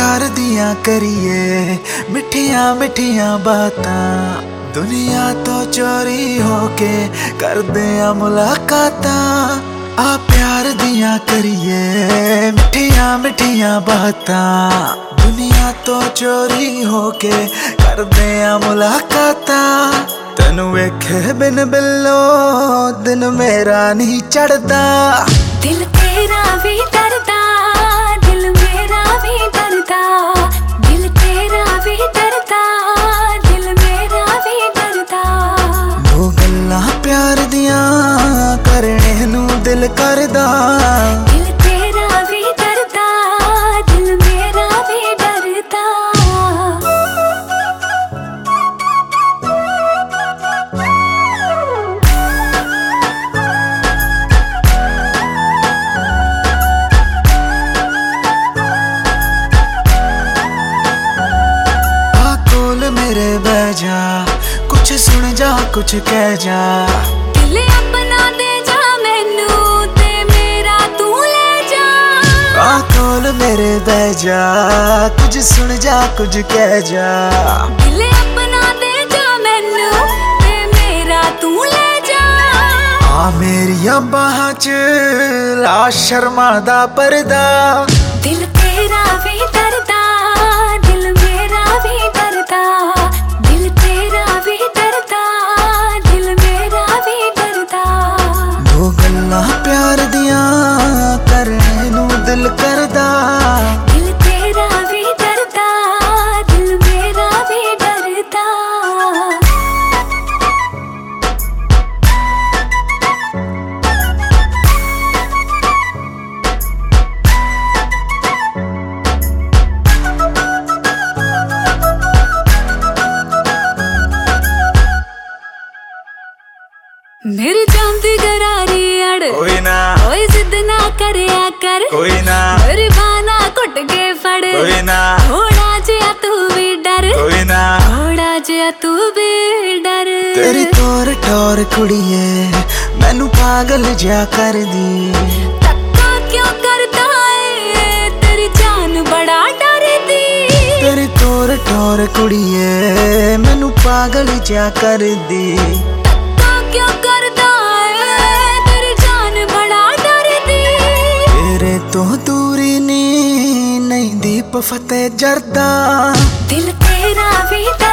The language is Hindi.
प्यार दियां करिए मिठियां मिठियां बातां, दुनिया तो चोरी होके करदे आ मुलाकातां। आ प्यार दियां करिए मिठियां मिठियां बातां, दुनिया तो चोरी होके करदे आ मुलाकातां। तेनू वेखे बिन बिल्लो दिन मेरा नहीं चढ़दा, दिल तेरा भी डरदा, दिल मेरा भी डरदा, दिल तेरा भी डरदा, दिल मेरा भी डरदा। दो गल्लां प्यार दियां करने नू दिल करदा, दिल तेरा भी डरदा, दिल मेरा भी डरदा। मेरे बह जा, कुछ सुन जा कुछ कह जा, दिल अपना दे जा मैनू ते मेरा तू ले जा। कोल मेरे बह जा, कुछ सुन जा कुछ कह जा, दिल अपना दे जा मैनू ते मेरा तू ले जा। आ मेरिया बाहां च ला शर्मा दा पर्दा, दिल तेरा भी डरदा, दिल मेरा भी डरदा, दिल तेरा भी डरदा, दिल मेरा भी डरदा। दो गल्लां प्यार दियां करने नू दिल करदा, दिल तेरा भी डरदा, दिल मेरा भी डरदा। मेरी जामदी गरारी अड़ कोई ना, कोई जिद ना करया कर, कोई ना, मेरी बाना घुट के फड़, कोई ना, थोड़ा जिया तू भी डर, कोई ना, थोड़ा जिया तू भी डर। तेरी तोर ठोर कुड़िए मैनू पागल जा कर दी, धक्का क्यों करदा है तेरी जान बड़ा डरदी। तेरी तोर ठोर कुड़िए मैनू पागल जा कर दी, धक्का क्यों करदा है तेरी जान बड़ा डरदी। तेरे तो दूरी नी नहीं दीप फतेह जरदा, दिल तेरा भी डरदा।